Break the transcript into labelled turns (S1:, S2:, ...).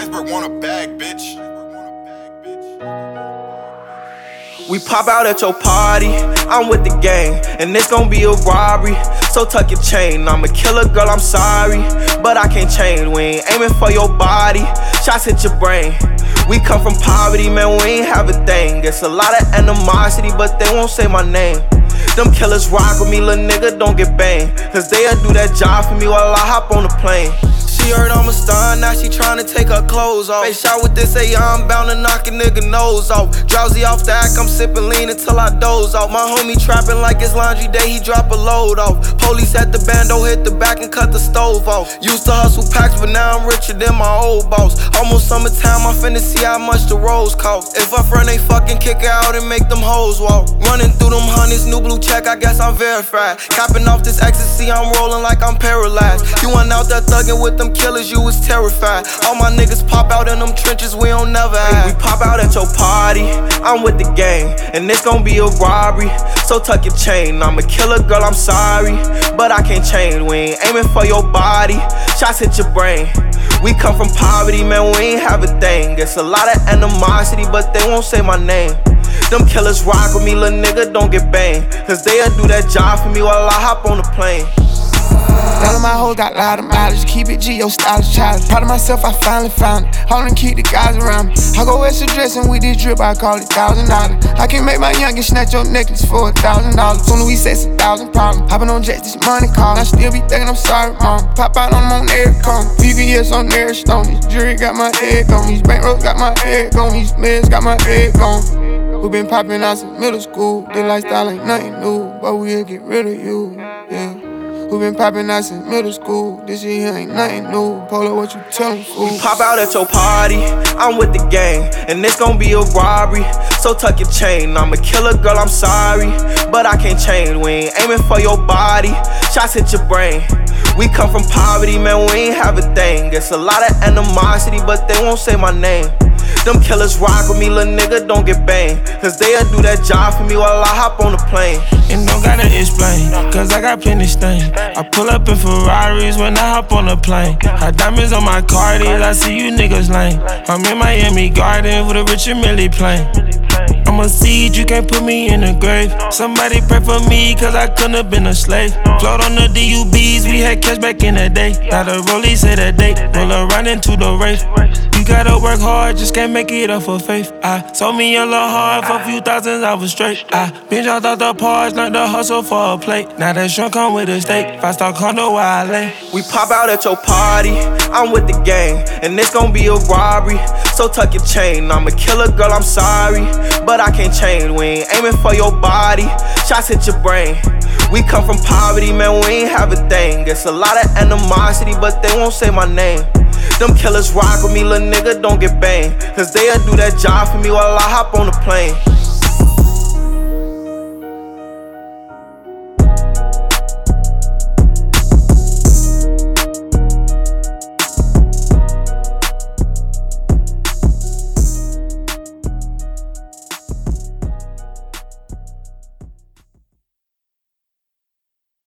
S1: Iceberg want a bag, bitch.
S2: We pop out at your party, I'm with the gang, and it's gon' be a robbery. So tuck your chain, I'm a killer, girl, I'm sorry, but I can't change. We ain't aiming for your body, shots hit your brain. We come from poverty, man, we ain't have a thing. It's a lot of animosity, but they won't say my name. Them killers rock with me, little nigga, don't get banged, cause they'll do that job for me while I hop on the plane. She heard I'm a star, now she tryna take her clothes off. Face shot with this AR, I'm bound to knock a nigga nose off. Drowsy off the act, I'm sippin' lean until I doze off. My homie trappin' like it's laundry day, he drop a load off. Police at the bando, hit the back and cut the stove off. Used to hustle packs, but now I'm richer than my old boss. Almost summertime, I'm finna see how much the rolls cost. If I front, they fucking kick her out and make them hoes walk. Running through them honeys, new blue check, I guess I'm verified. Capping off this ecstasy, I'm rolling like I'm paralyzed. You went out there thuggin' with them killers, you was terrified. All my niggas pop out in them trenches, we don't never hide. We pop out at your party, I'm with the gang, and it's gon' be a robbery. So tuck your chain, I'm a killer, girl, I'm sorry, but I can't change. We ain't aiming for your body, shots hit your brain. We come from poverty, man, we ain't have a thing. It's a lot of animosity, but they won't say my name. Them killers rock with me, little nigga, don't get banged, cause they'll do that job for me while I hop on the plane.
S3: None of my hoes got loud mileage, keep it G, your style is childish. Proud of myself, I finally found it. Hold and keep the guys around me. I go extra dressing with this drip, I call it $1,000. I can make my youngest snatch your necklace for $1,000. Soon as we say it's 1,000 problems. Hopping on jets, this money call. I still be thinking I'm sorry, mom. Pop out on them on every corner. VVS on every stone. This jury got my head gone. These bankrolls got my head gone. These meds got my head gone. We been popping out since middle school. This lifestyle ain't nothing new, but we'll get rid of you, yeah. We been poppin' out since middle school. This shit here ain't nothing new. Polo, what you tellin', fool?
S2: We pop out at your party, I'm with the gang, and it's gon' be a robbery. So tuck your chain, I'm a killer, girl, I'm sorry, but I can't change. We ain't aiming for your body, shots hit your brain. We come from poverty, man, we ain't have a thing. It's a lot of animosity, but they won't say my name. Them killers rock with me, little nigga, don't get banged, cause they'll do that job for me while I hop on the plane.
S4: And don't gotta explain, cause I got plenty stain. I pull up in Ferraris when I hop on the plane. Hot diamonds on my Cardis, I see you niggas lame. I'm in Miami Garden with a Richard Mille plane. I'm a seed, you can't put me in the grave. Somebody pray for me, cause I couldn't have been a slave. Float on the DUBs, we had cash back in the day. Now the rollie say that day, roll around into the race. You gotta work hard, just can't make it up for faith. I sold me a little hard for a few thousands, I was straight. I been jumped out the parts, learned to hustle for a plate. Now that shrimp come with a steak, 5-star condo where I lay.
S2: We pop out at your party, I'm with the gang, and it's gon' be a robbery. So tuck your chain, I'm a killer, girl, I'm sorry, but I can't change. We ain't aiming for your body, shots hit your brain. We come from poverty, man, we ain't have a thing. It's a lot of animosity, but they won't say my name. Them killers rock with me, little nigga, don't get banged, cause they'll do that job for me while I hop on the plane.